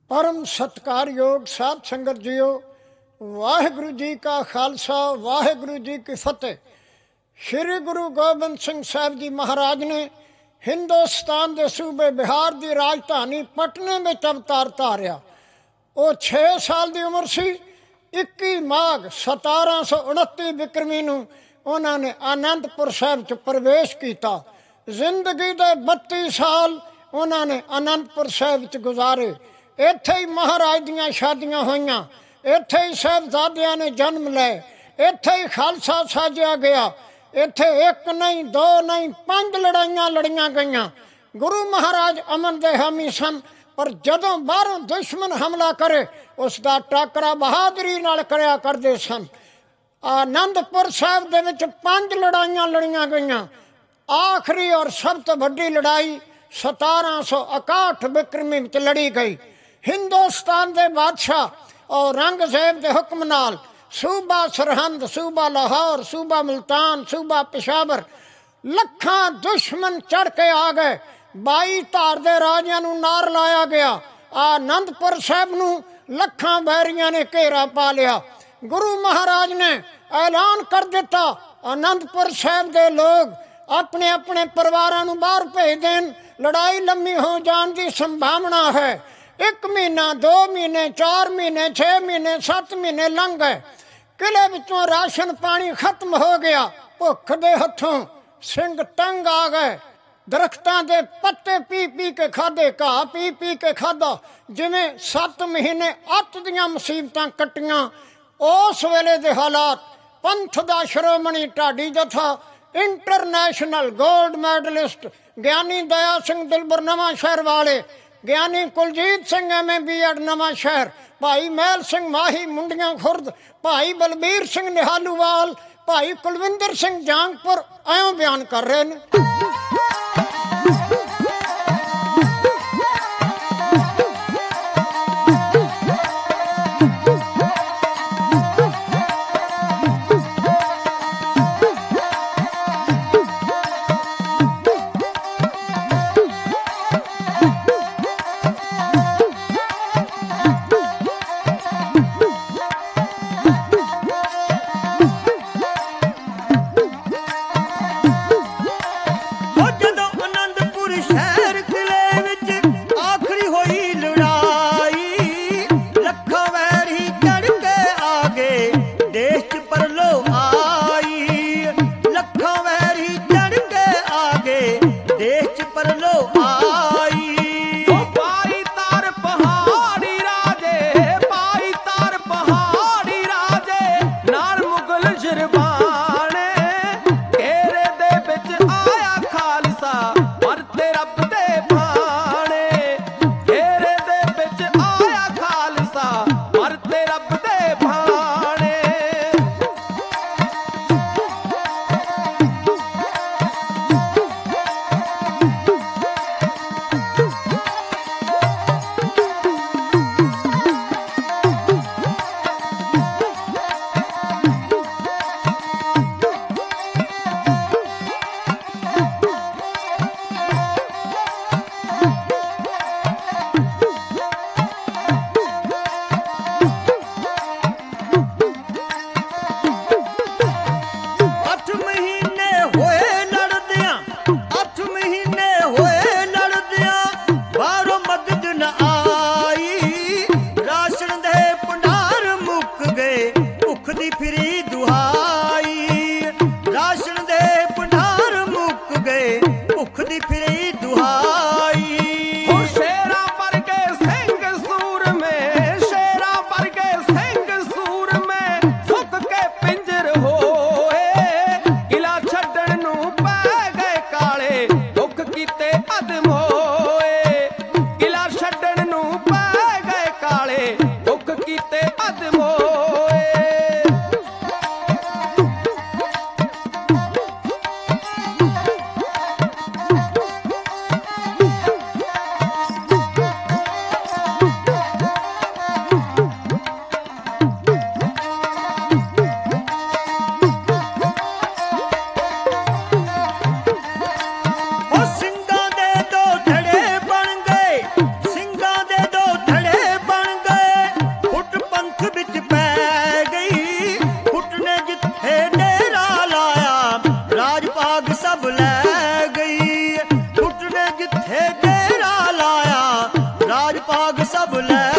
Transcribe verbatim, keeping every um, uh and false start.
परम सत्कारयोग साध संगत जियो, वाहिगुरु जी का खालसा वाहिगुरु जी की फतेह। श्री गुरु गोबिंद सिंह साहब जी महाराज ने हिंदुस्तान के सूबे बिहार की राजधानी पटने में अवतार धारिया। वो छे साल की उम्र सी। इक्की माघ सतारह सौ उनती बिक्रमी नूं उन्होंने आनंदपुर साहब च प्रवेश किया। जिंदगी के बत्ती साल उन्होंने आनंदपुर साहब च गुजारे। इत्थे ही महाराज दियां शादियां होइयां, इत्थे ही साहबजादियां ने जन्म ले, इत्थे ही खालसा साजिया गया। इत्थे एक नहीं दो नहीं पांच लड़ाइयां लड़ियां गईयां। गुरु महाराज अमन दे हामी सन, पर जदों बाहरों दुश्मन हमला करे उसका टाकरा बहादुरी नाल करया करदे सन। आनंदपुर साहब दे विच पांच लड़ाइयां लड़ियां गईयां। आखिरी और सब तो वड्डी लड़ाई सतारह सौ इकाहठ बिक्रमी विच लड़ी गई। हिंदुस्तान के बादशाह औरंगजेब के हुक्म नाल सूबा सरहंद, सूबा लाहौर, सूबा मुल्तान, सूबा पेशावर लखां दुश्मन चढ़ के आ गए। बाई धार के राजियां नूं नार लाया गया। आनंदपुर साहब नूं लखां बैरियां ने घेरा पा लिया। गुरु महाराज ने ऐलान कर दिता, आनंदपुर साहब के लोग अपने अपने परिवारों नूं बाहर भेज देन। लड़ाई लम्मी हो जाने की संभावना है। एक महीना, दो महीने, चार महीने, छे महीने, सत्त महीने लंघ गए। किले विचों राशन पानी खत्म हो गया। भुख दे हथों सिंह तंग आ गए। दरख्तां दे पत्ते पी पी के खाधे, घाह पी पी के खाधा। जिवें सत्त महीने अत दियां मुसीबतां कट्टियां। उस वेले दे हालात, पंथ दा श्रोमणी ढाडी जथा, इंटरनेशनल गोल्ड मैडलिस्ट ज्ञानी दया सिंह दिलबर नवां शहर वाले, Giani Kuljeet Singh M A B Ed Nawan Shahr, भाई महल सिंह माही मुंडियां खुर्द, भाई बलबीर सिंह निहालूवाल, भाई कुलविंदर सिंह जांगपुर ऐं बयान कर रहे हैं। जद ਭਾਗ ਸਭ ਲੈ